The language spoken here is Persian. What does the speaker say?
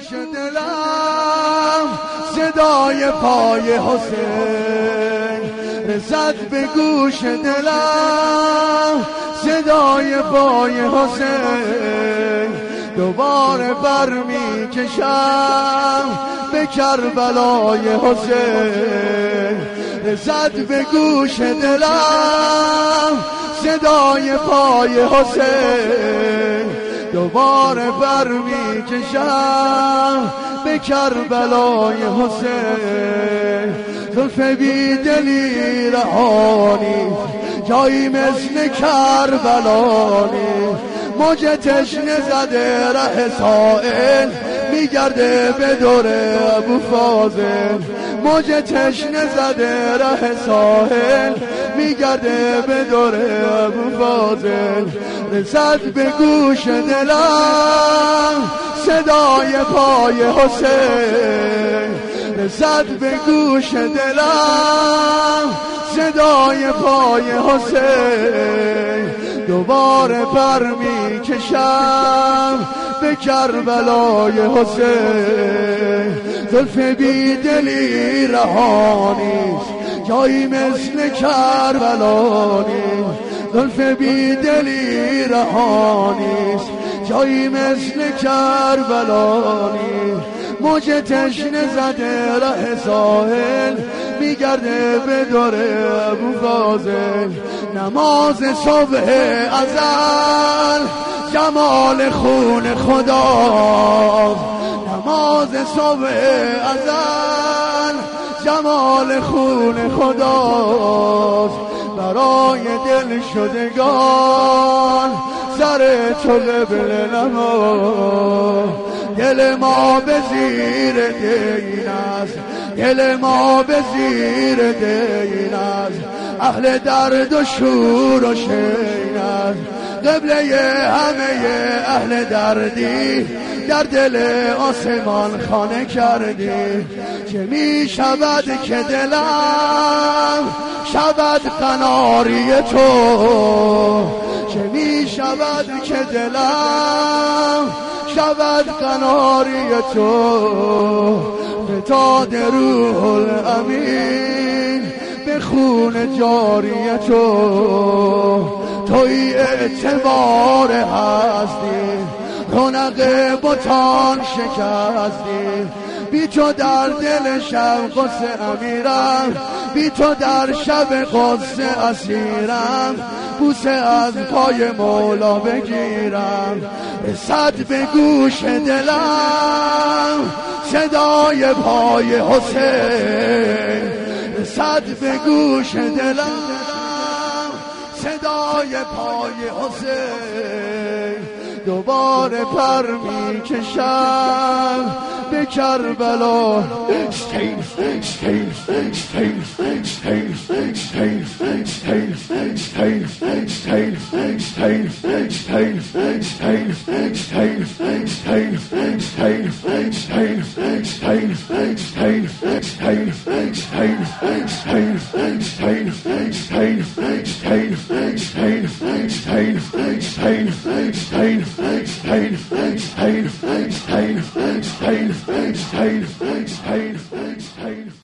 گوش دلم صدای پای حسین، رسد به گوش دلم صدای پای حسین. دوباره برمی کشم به کربلای حسین، رسد به گوش دلم صدای پای حسین. دوباره برمی کشم به کربلای حسین. زلف بی دلی رهانی جایی مثل کربلانی، موج تشنه زده ره سائل میگرده به دور ابو فاضل. موج تشنه زده ره ساحل میگرده به دور ابو فاضل. رسد به گوش دلم صدای پای حسین، رسد به گوش دلم صدای پای حسین. دوباره برمی کشم به کربلای حسین. زلف بی دلی رهانی جایی مثل کربلانی، زلف بی دلی رهانی جایی مثل کربلانی. موج تشنه زده ره ساحل میگرده به دور ابو فاضل. نماز صبح ازل جمال خون خدا، نماز صبح ازل جمال خون خداست. برای دل شدگان سر تو قبله نما. دل ما به زیر دین است، دل ما به زیر دین است. اهل درد و شور و شین است، قبله همه اهل دردی. در دل آسمان خانه کردی. چه می شود که دلم شود قناری تو، چه می شود که دلم شود قناری تو. فتاد روح الامین به خون جاری تو. توی اعتبار هستی، رونق بتان شکستی. بی تو در دل شب قصه امیرم، بی تو در شب قصه اسیرم. بوسه از پای مولا بگیرم، رسد به گوش دلم صدای پای حسین. رسد به گوش دلم صدای پای حسین. دوباره پر می کشم به کربلا. Hey